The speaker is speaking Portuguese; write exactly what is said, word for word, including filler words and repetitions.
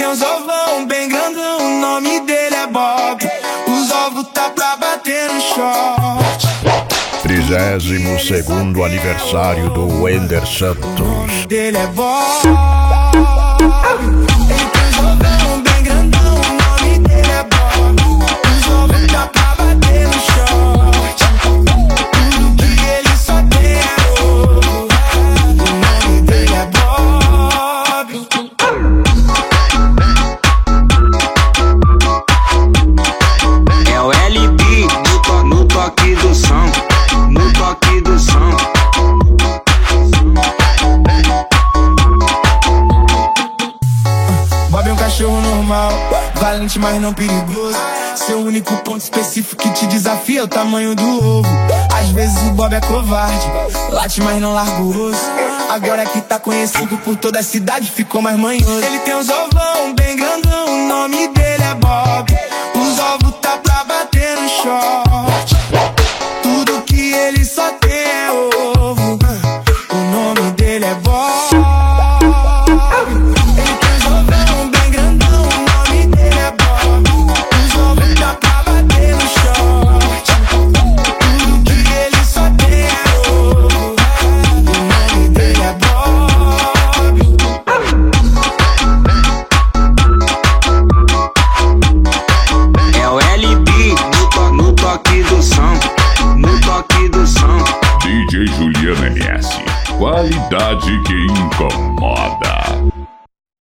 tem uns ovão bem grandão, o nome dele é Bob. Os ovos tá pra bater no short. Trigésimo segundo aniversário do Wender Santos. O nome dele é Bob. Ele tem uns ovão bem grandão, o nome dele é Bob. Os ovos tá pra bater no short. Tudo que ele só tem é ovo. O nome dele é Bob. É o L B no, to no toque do som, no toque do som. Bob é um cachorro normal, valente, mas não perigoso. Seu único ponto específico que te desafia é o tamanho do ovo. Às vezes o Bob é covarde, late, mas não larga o osso. Agora que tá conhecido por toda a cidade, ficou mais manhoso. Ele tem uns ovão bem grandão, o nome dele é Bob. Os ovos tá pra bater no short. Tudo que ele só tem é ovo. O nome dele é Bob. Ele tem uns ovão bem grandão, o nome dele é Bob. Os ovos tá pra bater no short. Tudo que ele só tem é ovo. O nome dele é Bob. É o L B no, to no toque do som, no toque do som. D J Juliano M S, qualidade que incomoda.